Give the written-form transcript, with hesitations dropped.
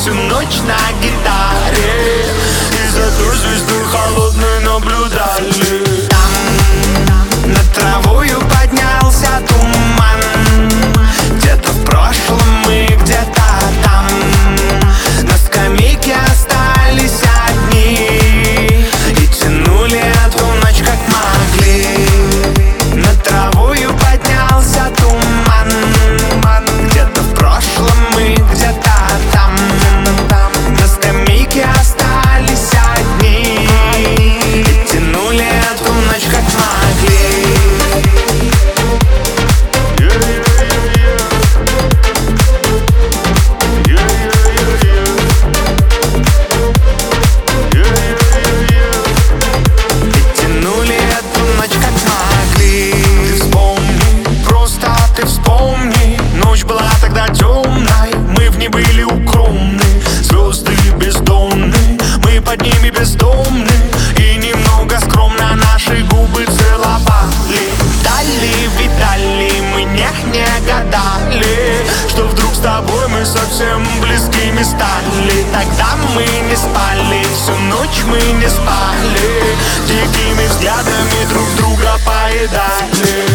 всю ночь на гитаре, и за той звездой холодной наблюдали. Там над травою поднялся туман, где-то в прошлом мы, где-то там. На скамейке остались одни и тянули эту ночь как могли. Над травою поднялся туман, где-то в прошлом мы, где-то там. На скамейке остались одни и тянули эту ночь как могли. Ночь была тогда темной, мы в ней были укромны. Звезды бездомны, мы под ними бездомны. И немного скромно наши губы целовали. Дали, видали, мы не гадали, что вдруг с тобой мы совсем близкими стали. Тогда мы не спали, всю ночь мы не спали, дикими взглядами друг друга поедали.